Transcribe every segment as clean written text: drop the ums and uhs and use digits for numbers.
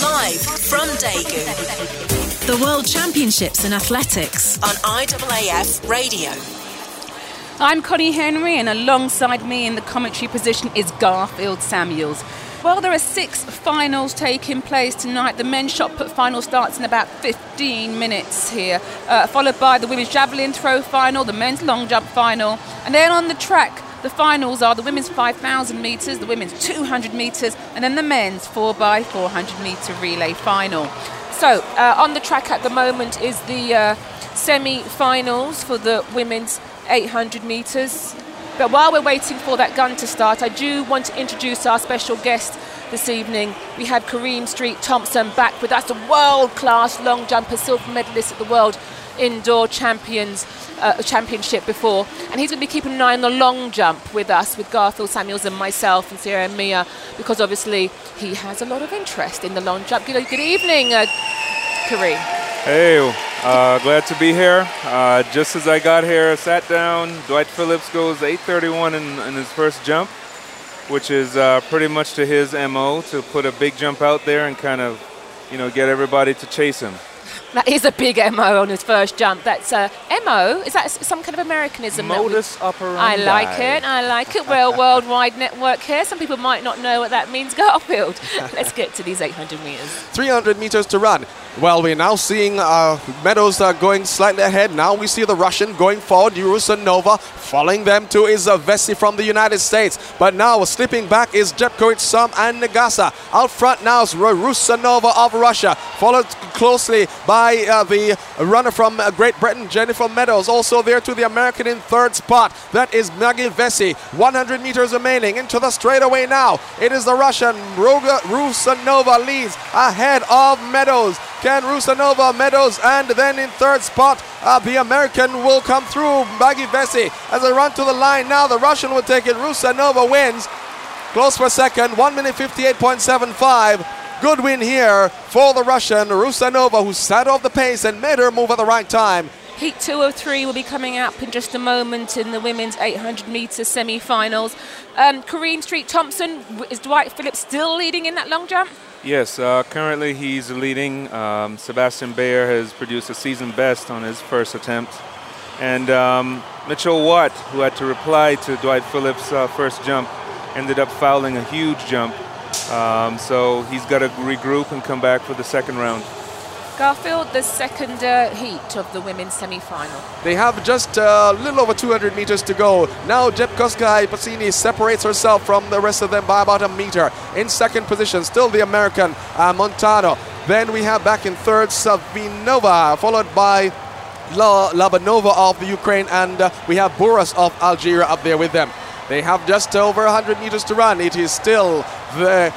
Live from Daegu. The World Championships in Athletics on IAAF Radio. I'm Connie Henry, and alongside me in the commentary position is Garfield Samuels. Well, there are 6 finals taking place tonight. The men's shot put final starts in about 15 minutes here, followed by the women's javelin throw final, the men's long jump final, and then on the track, the finals are the women's 5,000 metres, the women's 200 metres, and then the men's 4x400 metre relay final. So, on the track at the moment is the semi-finals for the women's 800 metres. But while we're waiting for that gun to start, I do want to introduce our special guest this evening. We have Kareem Street Thompson back with us, a world-class long jumper, silver medalist at the World Indoor Championship before. And he's going to be keeping an eye on the long jump with us, with Garfield Samuels and myself and Sierra and Mia, because obviously he has a lot of interest in the long jump. Good evening, Kareem. Hey, glad to be here. Just as I got here, sat down, Dwight Phillips goes 8:31 in his first jump, which is pretty much to his MO, to put a big jump out there and kind of, get everybody to chase him. That is a big MO on his first jump. That's MO. Is that some kind of Americanism? Modus operandi. I like it. We're a worldwide network here. Some people might not know what that means. Garfield, let's get to these 800 metres. 300 metres to run. Well, we're now seeing Meadows going slightly ahead. Now we see the Russian going forward, Rusanova. Following them too is Vesey from the United States. But now slipping back is Jepkovic, Sam and Nagasa. Out front now is Rusanova of Russia. Followed closely by the runner from Great Britain, Jennifer Meadows. Also there to the American in third spot. That is Maggie Vesey. 100 metres remaining into the straightaway now. It is the Russian. Rusanova leads ahead of Meadows. Can Rusanova, Meadows, and then in third spot, the American will come through, Maggie Vesey. As they run to the line now, the Russian will take it. Rusanova wins. Close for second, 1 minute 58.75. Good win here for the Russian, Rusanova, who sat off the pace and made her move at the right time. Heat 203 will be coming up in just a moment in the women's 800 metre semi-finals. Kareem Street Thompson, is Dwight Phillips still leading in that long jump? Yes, currently he's leading. Sebastian Bayer has produced a season best on his first attempt. And Mitchell Watt, who had to reply to Dwight Phillips' first jump, ended up fouling a huge jump. So he's got to regroup and come back for the second round. Garfield, the second heat of the women's semi-final. They have just a little over 200 metres to go. Now Jepkoska Pacini separates herself from the rest of them by about a metre. In second position, still the American Montano. Then we have back in third Savinova, followed by Labanova of the Ukraine, and we have Buras of Algeria up there with them. They have just over 100 metres to run. It is still the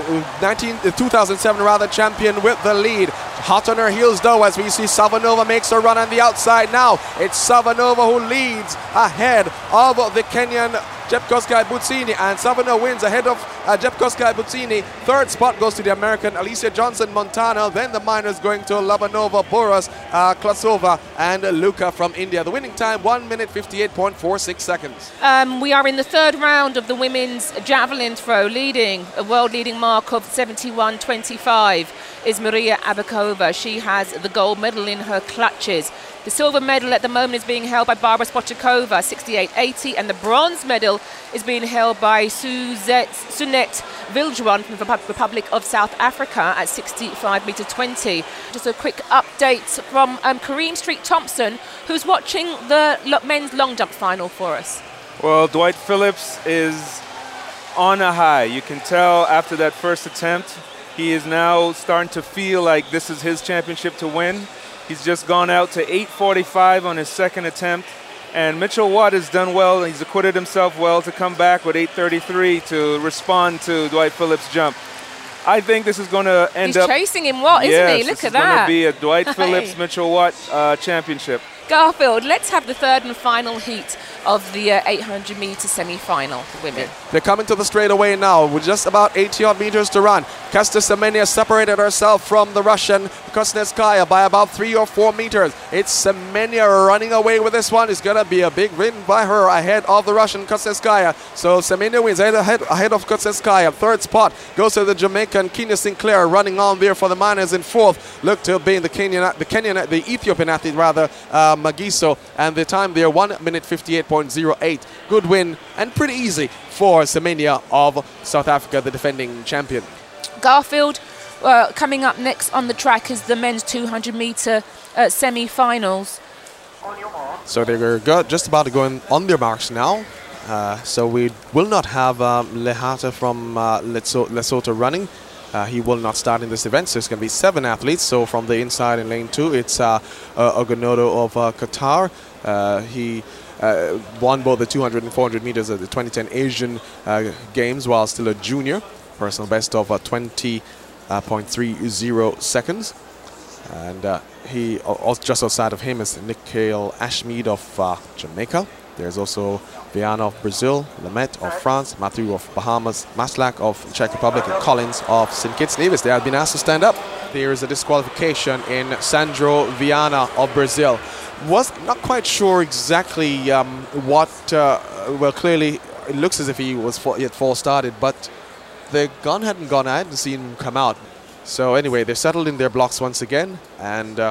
2007 champion with the lead. Hot on her heels though, as we see Savanova makes her run on the outside now. It's Savanova who leads ahead of the Kenyan Jepkoska Butsini, and Savanova wins ahead of Jepkoska Butsini. Third spot goes to the American Alicia Johnson Montana. Then the minors going to Labanova, Boras, Klasova and Luka from India. The winning time 1 minute 58.46 seconds. We are in the third round of the women's javelin throw. Leading a world leading mark of 71.25 is Maria Abakova. She has the gold medal in her clutches. The silver medal at the moment is being held by Barbara Spochakova, 68.80, and the bronze medal is being held by Sunette Viljuan from the Republic of South Africa at 65 metre 20. Just a quick update from Kareem Street Thompson, who's watching the men's long jump final for us. Well, Dwight Phillips is on a high. You can tell after that first attempt, he is now starting to feel like this is his championship to win. He's just gone out to 8:45 on his second attempt. And Mitchell Watt has done well. He's acquitted himself well to come back with 8:33 to respond to Dwight Phillips' jump. I think this is going to end up... He's chasing him, Watt, isn't he? Look at that. This is going to be a Dwight Phillips, Mitchell Watt championship. Garfield, let's have the third and final heat of the 800-metre semi-final for women. They're coming to the straightaway now with just about 80-odd meters to run. Caster Semenya separated herself from the Russian Kuznetskaya by about 3 or 4 meters. It's Semenya running away with this one. It's going to be a big win by her ahead of the Russian Kuznetskaya. So Semenya wins ahead of Kuznetskaya. Third spot goes to the Jamaican Kenya Sinclair, running on there for the Miners in fourth. Look to being the Ethiopian athlete Magiso, and the time there 1 minute 58.08. Good win and pretty easy for Semenya of South Africa, the defending champion. Garfield, coming up next on the track is the men's 200-metre semi-finals. So they're just about to go on their marks now. So we will not have Lehata from Lesotho running. He will not start in this event, so it's going to be 7 athletes. So from the inside in lane 2, it's Ogonodo of Qatar. He won both the 200 and 400 meters at the 2010 Asian Games while still a junior. Personal best of 20.30 seconds. And he just outside of him is Nikhil Ashmead of Jamaica. There's also Viana of Brazil, Lamette of France, Mathieu of Bahamas, Maslak of Czech Republic, and Collins of St. Kitts Nevis. They have been asked to stand up. There is a disqualification in Sandro Viana of Brazil. Was not quite sure exactly what. Well, clearly it looks as if he had false started, but the gun hadn't gone. I hadn't seen him come out. So anyway, they're settled in their blocks once again, and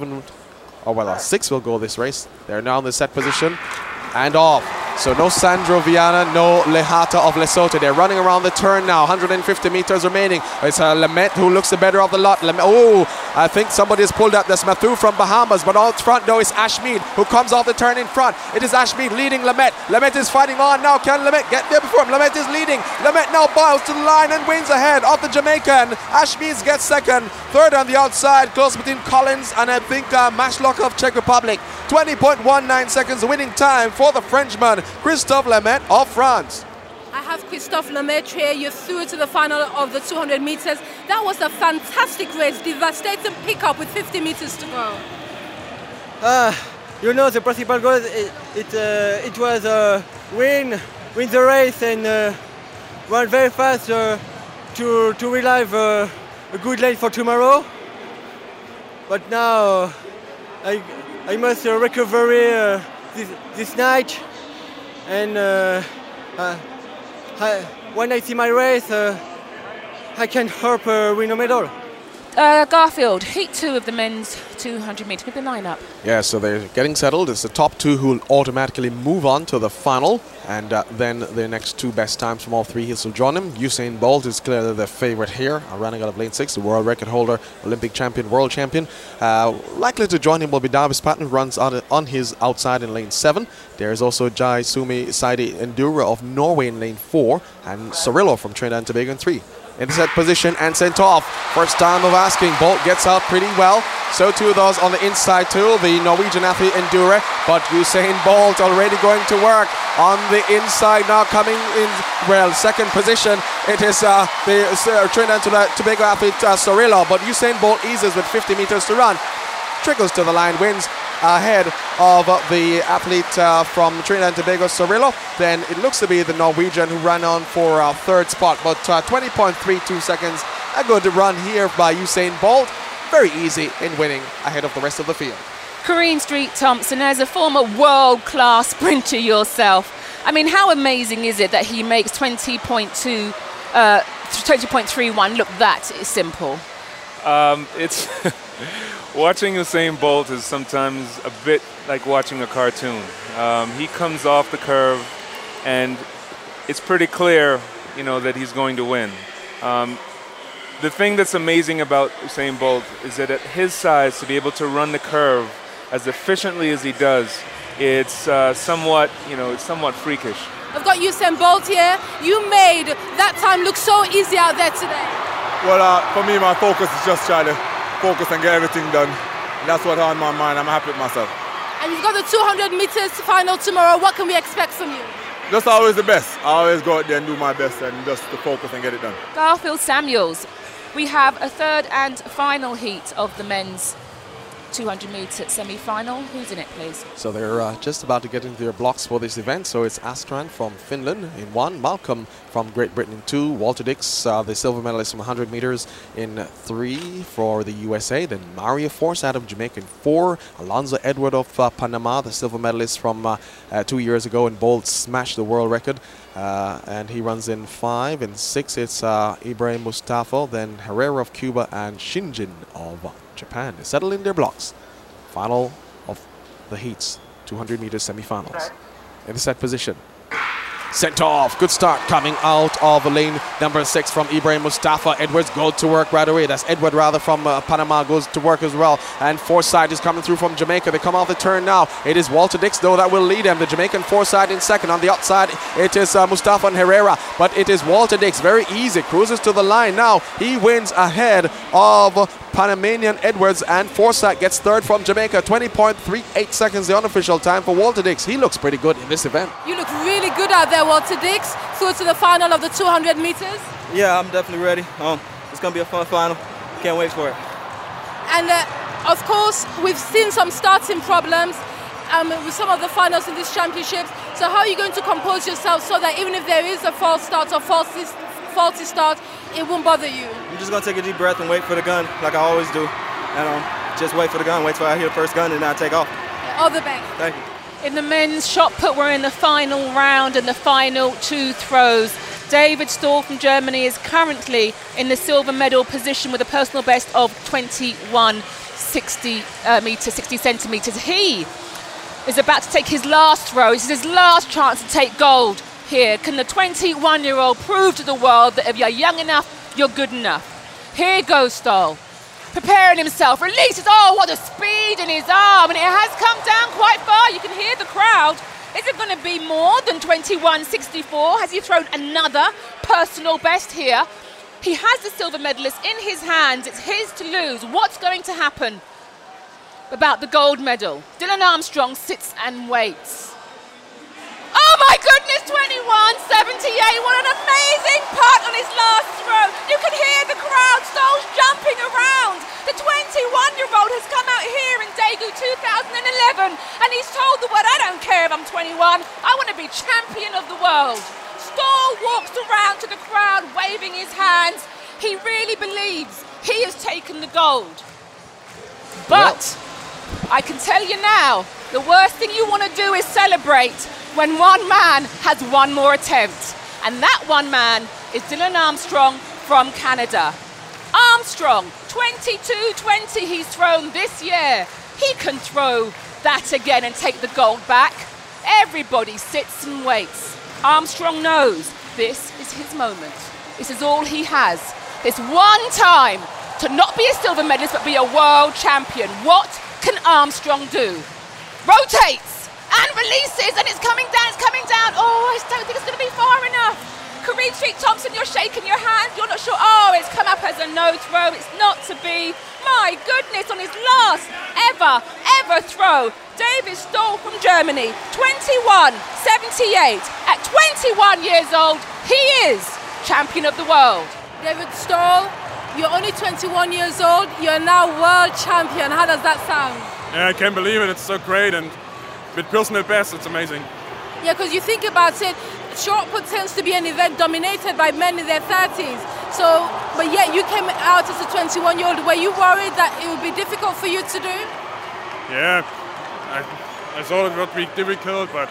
6 will go this race. They're now in the set position and off. So no Sandro Viana, no Lehata of Lesotho. They're running around the turn now. 150 meters remaining. It's Lamette who looks the better of the lot. I think somebody has pulled up. That's Mathieu from Bahamas. But out front though is Ashmead who comes off the turn in front. It is Ashmead leading Lamette. Lamette is fighting on now. Can Lamette get there before him? Lamette is leading. Lamette now bows to the line and wins ahead of the Jamaican. Ashmead gets second. Third on the outside, close between Collins and I think Maslak of Czech Republic. 20.19 seconds winning time for the Frenchman, Christophe Lamette of France. I have Christophe Lamette here. You're through to the final of the 200 meters. That was a fantastic race, devastating pickup with 50 meters to go. The principal goal it was win the race and run very fast to relive a good lane for tomorrow. But now I must recover this night, and when I see my race, I can hope win a medal. Garfield, heat 2 of the men's 200-metre. Give the line up. Yeah, so they're getting settled. It's the top 2 who will automatically move on to the final. And then the next 2 best times from all 3 heats will join him. Usain Bolt is clearly the favorite here, running out of lane 6, the world record holder, Olympic champion, world champion. Likely to join him will be Davis Patton, who runs on his outside in lane 7. There's also Jai Sumi Saidi Endura of Norway in lane 4, and Sorillo from Trinidad and Tobago in 3. In the set position and sent off. First time of asking. Bolt gets out pretty well. So too those on the inside too. The Norwegian athlete Endura. But Usain Bolt already going to work on the inside now, coming in, well, second position. It is the Trinidad and Tobago athlete Sorillo. But Usain Bolt eases with 50 meters to run. Trickles to the line, wins ahead of the athlete from Trinidad and Tobago, Sorillo. Then it looks to be the Norwegian who ran on for third spot, but 20.32 seconds. A good run here by Usain Bolt. Very easy in winning ahead of the rest of the field. Corrine Street Thompson, as a former world-class sprinter yourself, I mean, how amazing is it that he makes 20.31 look that simple? It's watching Usain Bolt is sometimes a bit like watching a cartoon. He comes off the curve, and it's pretty clear, that he's going to win. The thing that's amazing about Usain Bolt is that at his size, to be able to run the curve as efficiently as he does, it's somewhat freakish. I've got Usain Bolt here. You made that time look so easy out there today. Well, for me, my focus is just trying to focus and get everything done. That's what's on my mind. I'm happy with myself. And you've got the 200 meters final tomorrow. What can we expect from you? Just always the best. I always go out there and do my best and just to focus and get it done. Garfield Samuels, we have a third and final heat of the men's 200-metre semi-final. Who's in it, please? So they're just about to get into their blocks for this event. So it's Astran from Finland in 1, Malcolm from Great Britain in 2, Walter Dix, the silver medalist from 100 meters in 3 for the USA. Then Mario Forsyth of Jamaica in 4, Alonzo Edward of Panama, the silver medalist from 2 years ago in bowls, smashed the world record. And he runs in 5. In 6, it's Ibrahim Mustafa, then Herrera of Cuba, and Shinjin of Japan. They settle in their blocks. Final of the heats, 200 meters semi-finals. In the set position. Sent off. Good start coming out of lane number 6 from Ibrahim Mustafa. Edwards goes to work right away. That's Edward rather from Panama goes to work as well. And Forsyth is coming through from Jamaica. They come off the turn now. It is Walter Dix though that will lead them. The Jamaican Forsyth in second. On the outside it is Mustafa and Herrera. But it is Walter Dix. Very easy. Cruises to the line now. He wins ahead of Panamanian Edwards, and Forsyth gets third from Jamaica. 20.38 seconds the unofficial time for Walter Dix. He looks pretty good in this event. You look really good out there, Walter Dix, through to the final of the 200 meters. Yeah, I'm definitely ready. It's going to be a fun final. Can't wait for it. And of course, we've seen some starting problems with some of the finals in these championships. So how are you going to compose yourself so that even if there is a false start or faulty start, it won't bother you? I'm just going to take a deep breath and wait for the gun like I always do. And just wait for the gun, wait till I hear the first gun and then I take off. All the best. Thank you. In the men's shot put, we're in the final round and the final 2 throws. David Stahl from Germany is currently in the silver medal position with a personal best of 60 centimetres. He is about to take his last throw. This is his last chance to take gold here. Can the 21-year-old prove to the world that if you're young enough, you're good enough? Here goes Stahl. Preparing himself, releases, oh what a speed in his arm, and it has come down quite far. You can hear the crowd. Is it going to be more than 21.64? Has he thrown another personal best here? He has the silver medalist in his hands. It's his to lose. What's going to happen about the gold medal? Dylan Armstrong sits and waits. Oh my goodness, 21.78. What an amazing putt on his last throw. You can hear the crowd. Stahl's jumping around. The 21-year-old has come out here in Daegu 2011 and he's told the world, I don't care if I'm 21, I want to be champion of the world. Stahl walks around to the crowd waving his hands. He really believes he has taken the gold. But I can tell you now, the worst thing you want to do is celebrate when one man has one more attempt. And that one man is Dylan Armstrong from Canada. Armstrong, 22.20 he's thrown this year. He can throw that again and take the gold back. Everybody sits and waits. Armstrong knows this is his moment. This is all he has. This one time to not be a silver medalist but be a world champion. What can Armstrong do? Rotates and releases, and it's coming down, Oh, I don't think it's going to be far enough. Kareem Street-Thompson, you're shaking your hand. You're not sure. Oh, it's come up as a no throw. It's not to be. My goodness, on his last ever throw, David Stahl from Germany, 21.78. At 21 years old, he is champion of the world. David Stahl, you're only 21 years old. You're now world champion. How does that sound? Yeah, I can't believe it. It's so great, and with personal best, it's amazing. Yeah, because you think about it, shot put tends to be an event dominated by men in their 30s. So, but yet you came out as a 21-year-old. Were you worried that it would be difficult for you to do? Yeah, I thought it would be difficult, but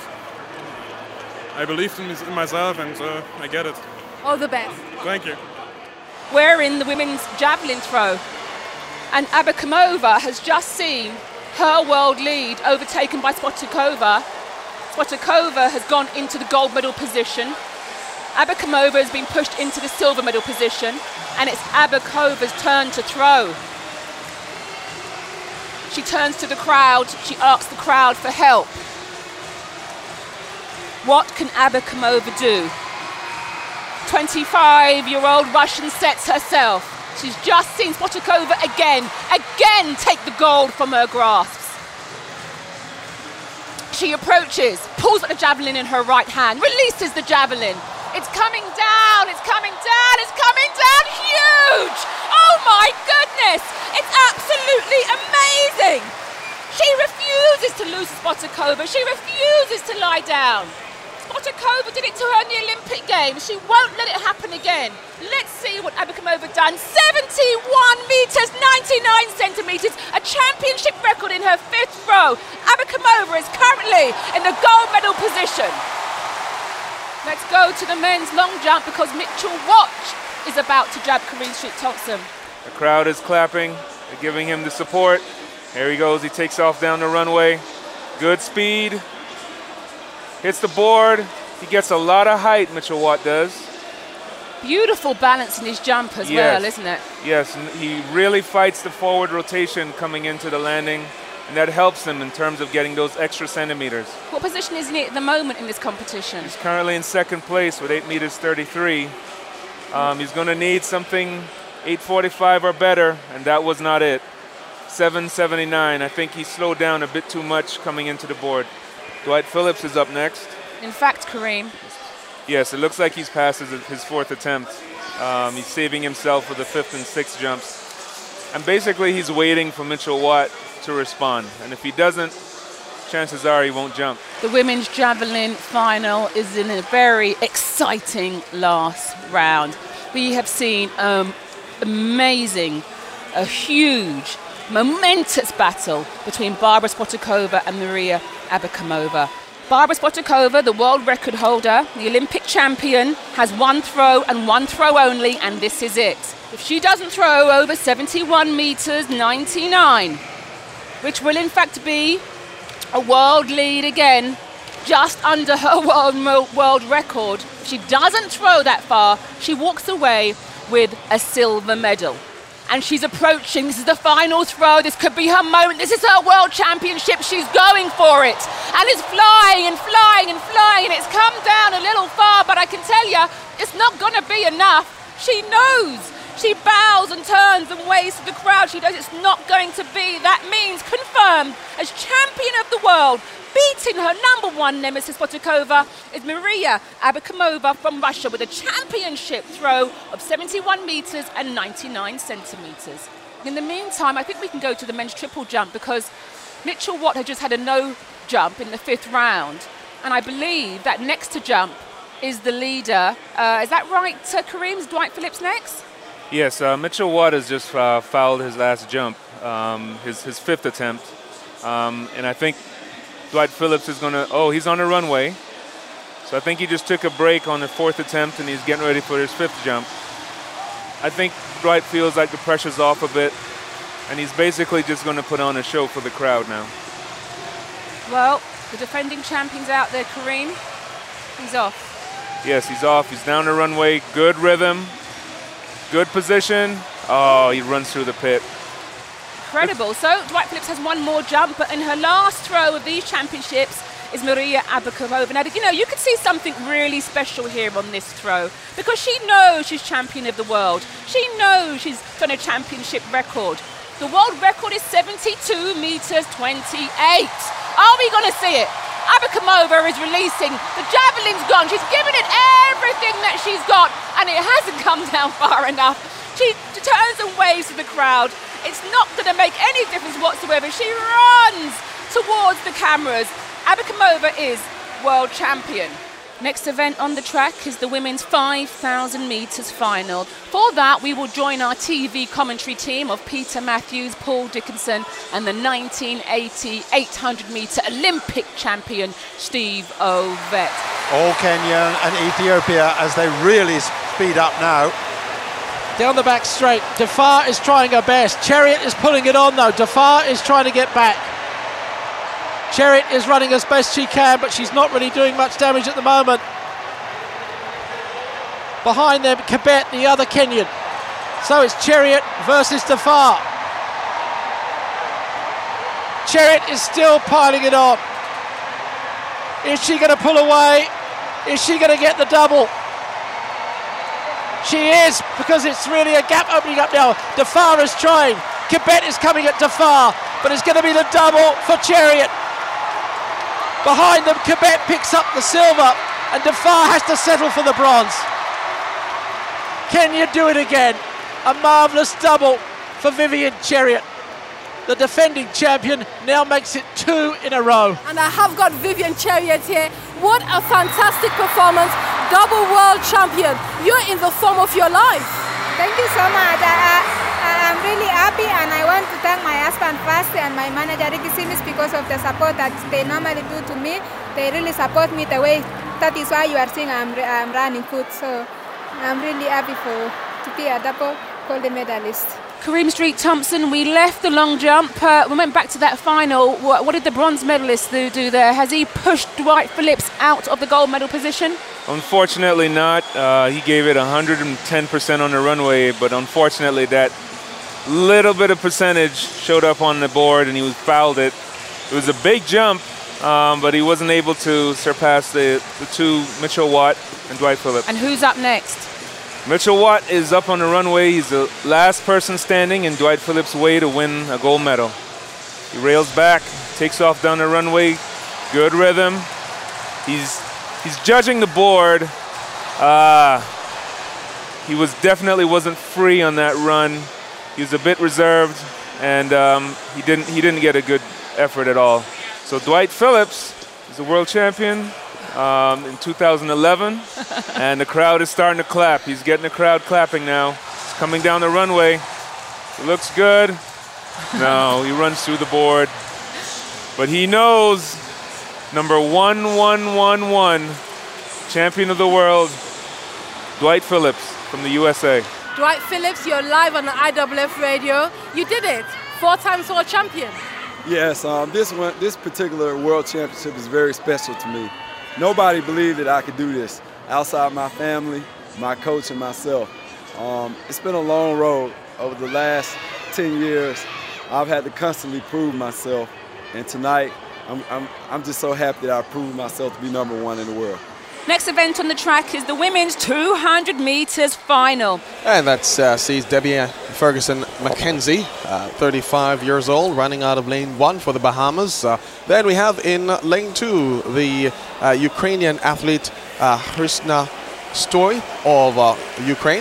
I believed in myself, and I get it. All the best. Thank you. We're in the women's javelin throw, and Abakumova has just seen her world lead overtaken by Spotakova. Spotakova has gone into the gold medal position. Abakumova has been pushed into the silver medal position, and it's Abakumova's turn to throw. She turns to the crowd, she asks the crowd for help. What can Abakumova do? 25-year-old Russian sets herself. She's just seen Spotakova again take the gold from her grasps. She approaches, pulls out the javelin in her right hand, releases the javelin. It's coming down, huge! Oh my goodness! It's absolutely amazing. She refuses to lose to Spotakova. She refuses to lie down. Spotakova did it to her in the Olympic Games. She won't let it happen again. Let's see what Abakumova done. 71 metres, 99 centimetres, a championship record in her 5th throw. Abakumova is currently in the gold medal position. Let's go to the men's long jump because Mitchell Watt is about to jab Kareem Street-Thompson. The crowd is clapping. They're giving him the support. Here he goes. He takes off down the runway. Good speed. Hits the board. He gets a lot of height, Mitchell Watt does. Beautiful balance in his jump as well, isn't it? Yes, and he really fights the forward rotation coming into the landing, and that helps him in terms of getting those extra centimeters. What position is he at the moment in this competition? He's currently in 2nd place with 8 meters 33. He's going to need something 8:45 or better, and that was not it. 7:79. I think he slowed down a bit too much coming into the board. Dwight Phillips is up next. In fact, Kareem. Yes, it looks like he's past his 4th attempt. He's saving himself for the 5th and 6th jumps. And basically he's waiting for Mitchell Watt to respond. And if he doesn't, chances are he won't jump. The women's javelin final is in a very exciting last round. We have seen amazing, a huge, momentous battle between Barbara Spotakova and Maria Abakumova. Barbara Spotakova, the world record holder, the Olympic champion, has one throw and one throw only, and this is it. If she doesn't throw over 71 meters 99, which will in fact be a world lead again, just under her world record, if she doesn't throw that far, she walks away with a silver medal. And she's approaching. This is the final throw. This could be her moment. This is her world championship. She's going for it. And it's flying and flying and flying. And it's come down a little far, but I can tell you, it's not going to be enough. She knows. She bows and turns and waves to the crowd. She knows it's not going to be. That means confirmed as champion of the world, beating her number 1 nemesis Spotakova, is Maria Abakumova from Russia with a championship throw of 71 meters and 99 centimeters. In the meantime, I think we can go to the men's triple jump because Mitchell Watt had just had a no jump in the 5th round, and I believe that next to jump is the leader. Is that right, Kareem's Dwight Phillips next? Yes, Mitchell Watt has just fouled his last jump, his 5th attempt, and I think Dwight Phillips is going to, he's on the runway. So I think he just took a break on the 4th attempt and he's getting ready for his 5th jump. I think Dwight feels like the pressure's off a bit and he's basically just going to put on a show for the crowd now. Well, the defending champion's out there, Kareem. He's off. Yes, he's off. He's down the runway. Good rhythm. Good position. Oh, he runs through the pit. Incredible. So Dwight Phillips has one more jump, but in her last throw of these championships is Maria Abakumova. Now, you can see something really special here on this throw because she knows she's champion of the world. She knows she's done a championship record. The world record is 72 meters 28. Are we going to see it? Abakumova is releasing. The javelin's gone. She's given it everything that she's got, and it hasn't come down far enough. She turns and waves to the crowd. It's not going to make any difference whatsoever. She runs towards the cameras. Abakumova is world champion. Next event on the track is the women's 5,000 metres final. For that, we will join our TV commentary team of Peter Matthews, Paul Dickinson, and the 1980 800-metre Olympic champion, Steve Ovett. All Kenya and Ethiopia as they really speed up now. Down the back straight, Defar is trying her best. Chariot is pulling it on though. Defar is trying to get back. Chariot is running as best she can, but she's not really doing much damage at the moment. Behind them, Kibet, the other Kenyan. So it's Chariot versus Defar. Chariot is still piling it on. Is she going to pull away? Is she going to get the double? She is, because it's really a gap opening up now. Defar is trying. Kibet is coming at Defar, but it's going to be the double for Chariot. Behind them, Kibet picks up the silver, and Defar has to settle for the bronze. Kenya do it again. A marvellous double for Vivian Chariot. The defending champion now makes it 2 in a row. And I have got Vivian Chariot here. What a fantastic performance. Double world champion. You're in the form of your life. Thank you so much. I'm really happy, and I want to thank my husband first and my manager Ricky Simis because of the support that they normally do to me. They really support me the way. That is why you are seeing I'm running good. So I'm really happy to be a double golden medalist. Kareem Street Thompson, we left the long jump. We went back to that final. What did the bronze medalist do there? Has he pushed Dwight Phillips out of the gold medal position? Unfortunately not. He gave it 110% on the runway, but unfortunately that little bit of percentage showed up on the board and he fouled it. It was a big jump, but he wasn't able to surpass the two, Mitchell Watt and Dwight Phillips. And who's up next? Mitchell Watt is up on the runway. He's the last person standing in Dwight Phillips' way to win a gold medal. He rails back, takes off down the runway, good rhythm. He's judging the board. He definitely wasn't free on that run. He was a bit reserved, and he didn't get a good effort at all. So Dwight Phillips is the world champion in 2011, and the crowd is starting to clap. He's getting the crowd clapping now. He's coming down the runway. He looks good. No, he runs through the board. But he knows number 1111, champion of the world, Dwight Phillips from the USA. Dwight Phillips, you're live on the IWF radio. You did it, 4 times world champion. Yes, this particular world championship is very special to me. Nobody believed that I could do this outside my family, my coach, and myself. It's been a long road. Over the last 10 years, I've had to constantly prove myself, and tonight I'm just so happy that I proved myself to be number 1 in the world. Next event on the track is the women's 200 meters final. And that sees Debbie Ferguson McKenzie, 35 years old, running out of lane 1 for the Bahamas. Then we have in lane 2 the Ukrainian athlete Hrysna Stoy of Ukraine,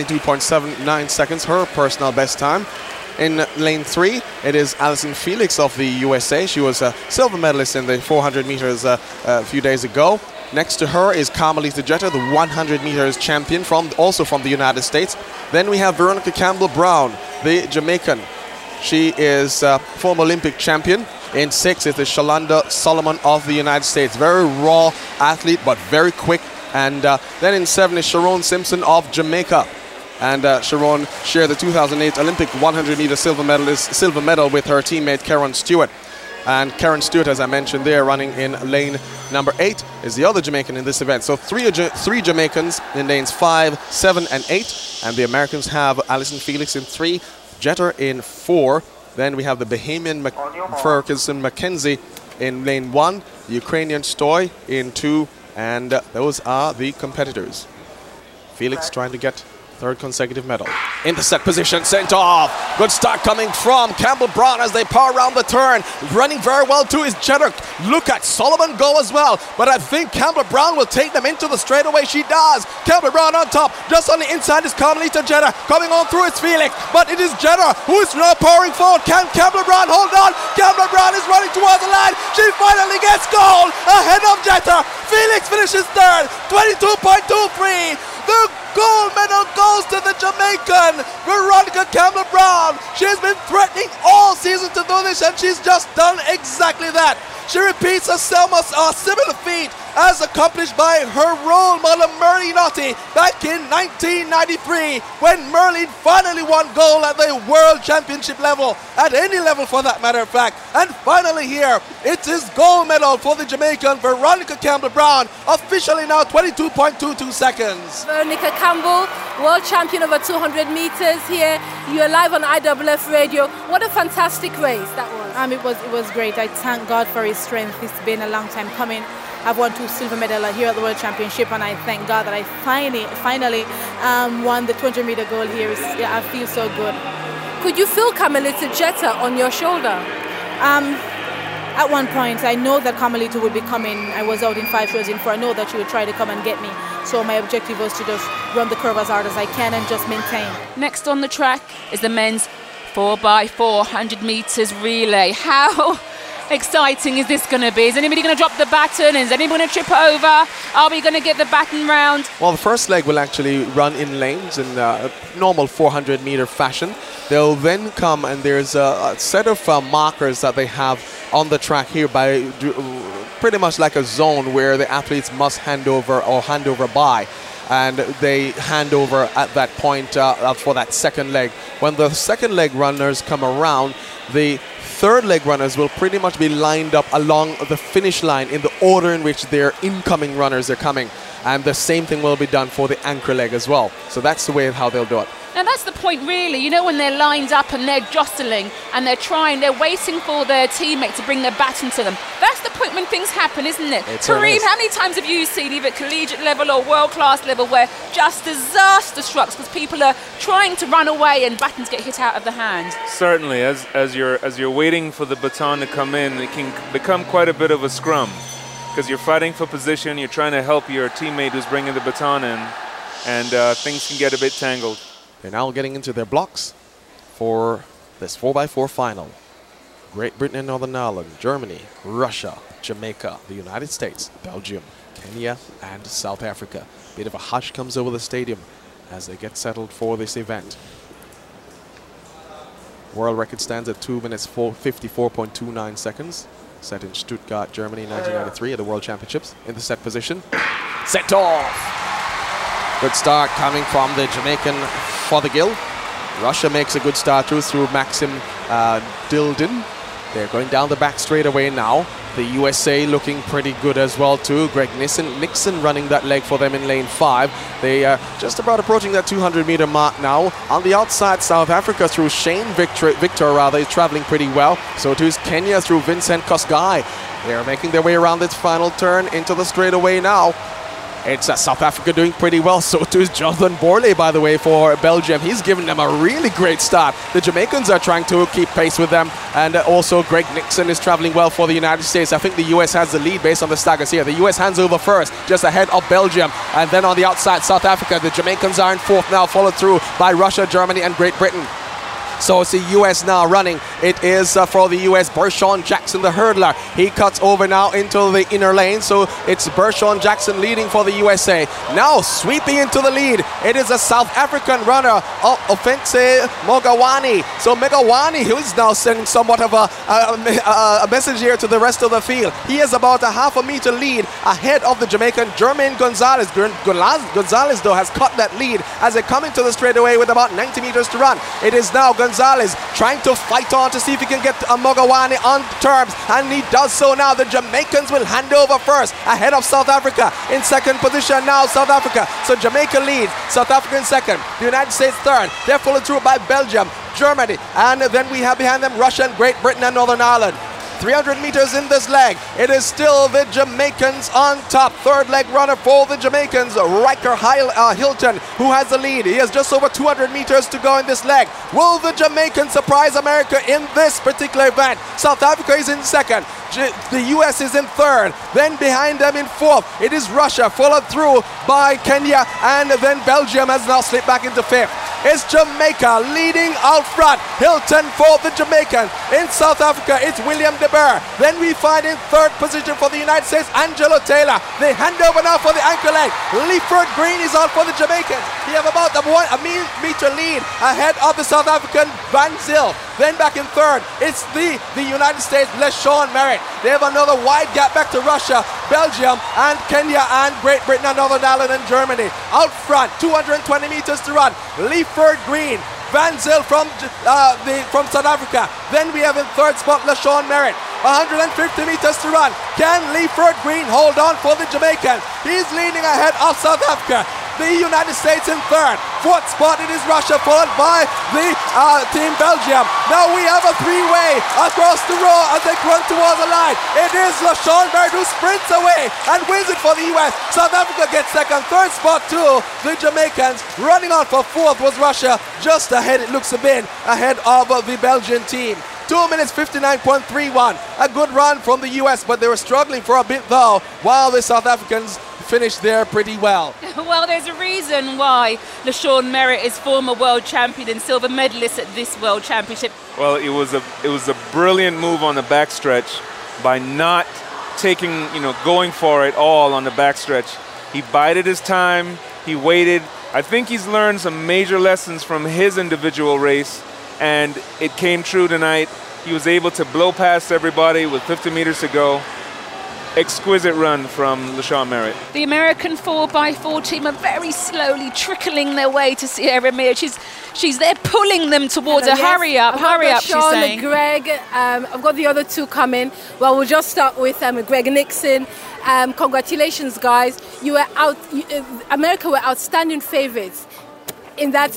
22.79 seconds, her personal best time. In lane 3, it is Allyson Felix of the USA. She was a silver medalist in the 400 meters a few days ago. Next to her is Carmelita Jeter, the 100 meters champion, also from the United States. Then we have Veronica Campbell-Brown, the Jamaican. She is former Olympic champion. In 6 is the Shalonda Solomon of the United States. Very raw athlete, but very quick. And then in 7 is Sharon Simpson of Jamaica. And Sharon shared the 2008 Olympic 100 meter silver medal with her teammate Karen Stewart. And Karen Stewart, as I mentioned there, running in lane number 8, is the other Jamaican in this event. So three Jamaicans in lanes 5, 7, and 8. And the Americans have Allyson Felix in 3, Jeter in 4. Then we have the Bahamian Ferguson McKenzie in lane 1, the Ukrainian Stoy in 2. And those are the competitors. Felix trying to get 3rd consecutive medal. Intercept position, sent off. Good start coming from Campbell-Brown as they power around the turn. Running very well too is Jeter. Look at Solomon go as well. But I think Campbell-Brown will take them into the straightaway. She does. Campbell-Brown on top. Just on the inside is Carmelita Jeter. Coming on through is Felix. But it is Jeter who is now powering forward. Can Campbell-Brown hold on? Campbell-Brown is running towards the line. She finally gets gold ahead of Jeter. Felix finishes 3rd. 22.23. The gold medal goes to the Jamaican, Veronica Campbell-Brown. She's been threatening all season to do this, and she's just done exactly that. She repeats a similar feat as accomplished by her role model Merlene Ottey back in 1993 when Merlene finally won gold at the World Championship level, at any level for that matter of fact. And finally here, it is gold medal for the Jamaican Veronica Campbell-Brown, officially now 22.22 seconds. Veronica Campbell, world champion over 200 meters here. You're live on IWF radio. What a fantastic race that was. It was great. I thank God for his strength. It's been a long time coming. I've won 2 silver medals here at the World Championship, and I thank God that I finally won the 200 meter gold here. I feel so good. Could you feel Carmelita Jeter on your shoulder? At one point, I know that Carmelita would be coming. I was out in 5, she was in 4. I know that she would try to come and get me. So my objective was to just run the curve as hard as I can and just maintain. Next on the track is the men's 4x400 metres relay. How exciting is this going to be? Is anybody going to drop the baton? Is anybody going to trip over? Are we going to get the baton round? Well, the first leg will actually run in lanes in normal 400-meter fashion. They'll then come, and there's a set of markers that they have on the track here by pretty much like a zone where the athletes must hand over by. And they hand over at that point for that second leg. When the second leg runners come around, the third leg runners will pretty much be lined up along the finish line in the order in which their incoming runners are coming. And the same thing will be done for the anchor leg as well. So that's the way how they'll do it. Now that's the point really, you know, when they're lined up and they're jostling and they're waiting for their teammate to bring their baton to them. That's the point when things happen, isn't it? Kareem, how many times have you seen either collegiate level or world-class level where just disaster strikes because people are trying to run away and batons get hit out of the hand? Certainly, as you're waiting for the baton to come in, it can become quite a bit of a scrum because you're fighting for position, you're trying to help your teammate who's bringing the baton in, and things can get a bit tangled. They're now getting into their blocks for this 4x4 final. Great Britain and Northern Ireland, Germany, Russia, Jamaica, the United States, Belgium, Kenya, and South Africa. Bit of a hush comes over the stadium as they get settled for this event. World record stands at 2 minutes 54.29 seconds. Set in Stuttgart, Germany in 1993 at the World Championships. In the set position. Set off! Good start coming from the Jamaican Fothergill. Russia makes a good start through Maxim Dildin. They're going down the back straightaway now. The USA looking pretty good as well too. Greg Nixon running that leg for them in lane 5. They are just about approaching that 200-meter mark now. On the outside, South Africa through Shane Victor is traveling pretty well. So too is Kenya through Vincent Kosgei. They're making their way around this final turn into the straightaway now. It's South Africa doing pretty well. So too is Jonathan Borlée, by the way, for Belgium. He's given them a really great start. The Jamaicans are trying to keep pace with them. And also Greg Nixon is traveling well for the United States. I think the US has the lead based on the staggers here. The US hands over first, just ahead of Belgium. And then on the outside, South Africa. The Jamaicans are in fourth now, followed through by Russia, Germany, and Great Britain. So it's the US now running. It is for the US, Bershawn Jackson, the hurdler. He cuts over now into the inner lane. So it's Bershawn Jackson leading for the USA. Now sweeping into the lead. It is a South African runner, Ofentse Mogawani. So Mogawani, who is now sending somewhat of a message here to the rest of the field. He is about a half a meter lead ahead of the Jamaican Jermaine Gonzalez. Gonzalez, though, has cut that lead as they come into the straightaway with about 90 meters to run. It is now Gonzalez trying to fight on to see if he can get Mogawani on terms, and he does so now. The Jamaicans will hand over first, ahead of South Africa. In second position now, South Africa. So Jamaica leads, South Africa in second, the United States third. They're followed through by Belgium, Germany, and then we have behind them Russia and Great Britain and Northern Ireland. 300 meters in this leg. It is still the Jamaicans on top. Third leg runner for the Jamaicans, Riker Hilton, who has the lead. He has just over 200 meters to go in this leg. Will the Jamaicans surprise America in this particular event? South Africa is in second. The US is in third. Then behind them in fourth, it is Russia, followed through by Kenya, and then Belgium has now slipped back into fifth. It's Jamaica leading out front. Hilton for the Jamaicans. In South Africa, it's William de Boer. Then we find in third position for the United States, Angelo Taylor. They hand over now for the anchor leg. Leifert Green is out for the Jamaicans. He have about a meter lead ahead of the South African Van Zyl. Then back in third, it's the United States, LeSean Merritt. They have another wide gap back to Russia, Belgium, and Kenya, and Great Britain, and Northern Ireland, and Germany. Out front, 220 meters to run. Leifert Green, Van Zyl from South Africa. Then we have in third spot LeSean Merritt. 150 meters to run. Can Leifert Green hold on for the Jamaicans? He's leading ahead of South Africa. The United States in third. Fourth spot, it is Russia, followed by the team Belgium. Now we have a three-way across the row as they run towards the line. It is LeSean Merritt who sprints away and wins it for the US. South Africa gets second. Third spot too, the Jamaicans. Running on for fourth was Russia, just ahead, it looks a bit, ahead of the Belgian team. 2 minutes 59.31. A good run from the US, but they were struggling for a bit though, while the South Africans finished there pretty well. Well, there's a reason why LaShawn Merritt is former world champion and silver medalist at this World Championship. Well, it was a brilliant move on the backstretch by not taking, going for it all on the backstretch. He bided his time, he waited. I think he's learned some major lessons from his individual race, and it came true tonight. He was able to blow past everybody with 50 meters to go. Exquisite run from LaShawn Merritt. The American 4x4 team are very slowly trickling their way to Sierra Mir. She's there pulling them towards her. Hurry up, she's saying. Greg, I've got the other two coming. Well, we'll just start with Greg Nixon. Congratulations, guys. You were America were outstanding favorites in that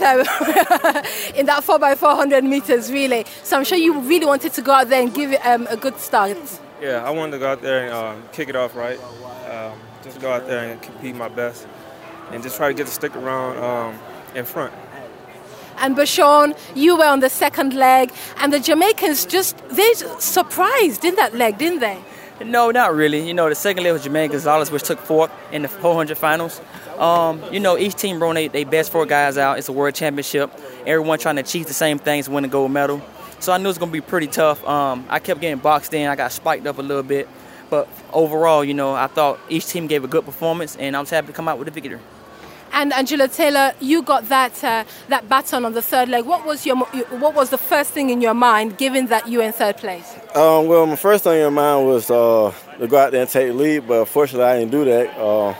4x400 meters relay. So I'm sure you really wanted to go out there and give it a good start. Yeah, I wanted to go out there and kick it off right. Just go out there and compete my best and just try to get the stick around in front. And Bashawn, you were on the second leg, and the Jamaicans they surprised in that leg, didn't they? No, not really. The second leg was Jermaine Gonzalez, which took fourth in the 400 finals. Each team brought their best 4 guys out. It's a world championship. Everyone trying to achieve the same things, win a gold medal. So I knew it was going to be pretty tough. I kept getting boxed in. I got spiked up a little bit. But overall, I thought each team gave a good performance, and I was happy to come out with a victory. And Angela Taylor, you got that baton on the third leg. What was the first thing in your mind, given that you were in third place? Well, my first thing in mind was to go out there and take the lead, but unfortunately I didn't do that.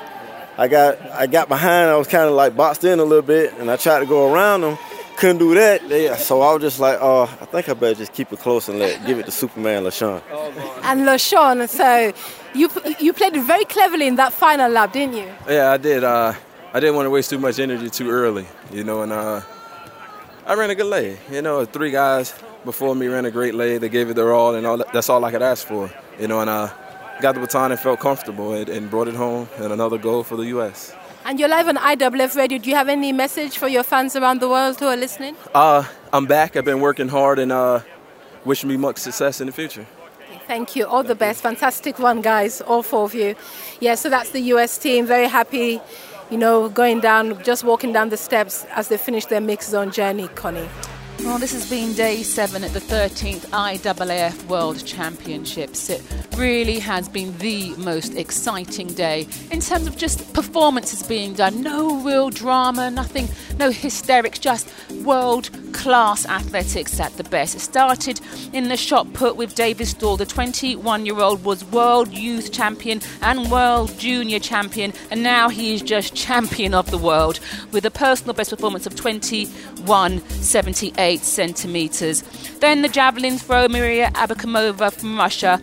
I got behind. I was kind of like boxed in a little bit, and I tried to go around them. Couldn't do that. So I was just like, I think I better just keep it close and give it to Superman LaShawn. And LaShawn, so you played it very cleverly in that final lap, didn't you? Yeah, I did. I didn't want to waste too much energy too early, and I ran a good lay. 3 guys before me ran a great lay. They gave it their all, and that's all I could ask for. And I got the baton and felt comfortable and brought it home, and another goal for the U.S. And you're live on IAAF Radio. Do you have any message for your fans around the world who are listening? I'm back. I've been working hard and wishing me much success in the future. Thank you. All the best. Fantastic one, guys. All 4 of you. Yeah, so that's the U.S. team. Very happy, going down, just walking down the steps as they finish their mixed zone journey, Connie. Well, this has been day 7 at the 13th IAAF World Championships. It really has been the most exciting day in terms of just performances being done. No real drama, nothing, no hysterics, just world-class athletics at the best. It started in the shot put with David Stall. The 21-year-old was world youth champion and world junior champion, and now he is just champion of the world with a personal best performance of 21.78 centimetres. Then the javelin throw, Maria Abakumova from Russia,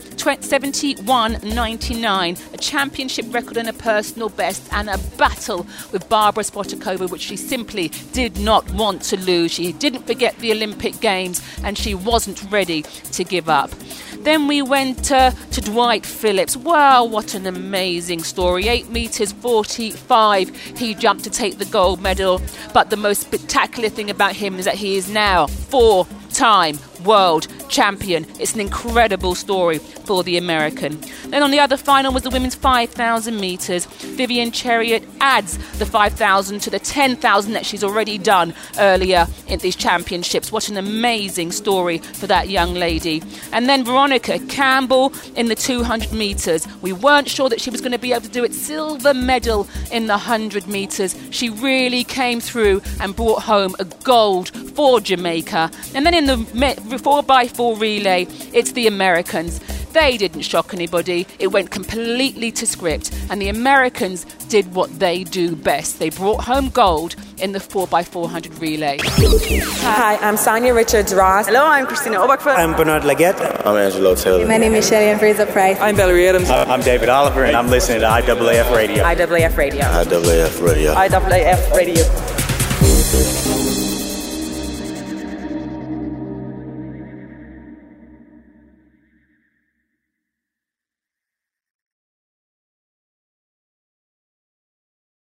71.99, a championship record and a personal best, and a battle with Barbara Spotakova, which she simply did not want to lose. She didn't forget the Olympic Games, and she wasn't ready to give up. Then we went to Dwight Phillips. Wow, what an amazing story. 8 meters 45. He jumped to take the gold medal. But the most spectacular thing about him is that he is now 4-time world champion. It's an incredible story for the American. Then on the other final was the women's 5,000 metres. Vivian Chariot adds the 5,000 to the 10,000 that she's already done earlier in these championships. What an amazing story for that young lady. And then Veronica Campbell in the 200 metres. We weren't sure that she was going to be able to do it. Silver medal in the 100 metres. She really came through and brought home a gold for Jamaica. And then in the 4x4 relay, it's the Americans. They didn't shock anybody. It went completely to script, and the Americans did what they do best. They brought home gold in the 4x400 relay. Hi, I'm Sonia Richards-Ross. Hello, I'm Christina Oberkfeld. I'm Bernard Leggett. I'm Angelo Taylor. My name is Shelley Fraser-Price. I'm Valerie Adams. I'm David Oliver, and I'm listening to IAAF Radio. IAAF Radio. IAAF Radio. IAAF Radio.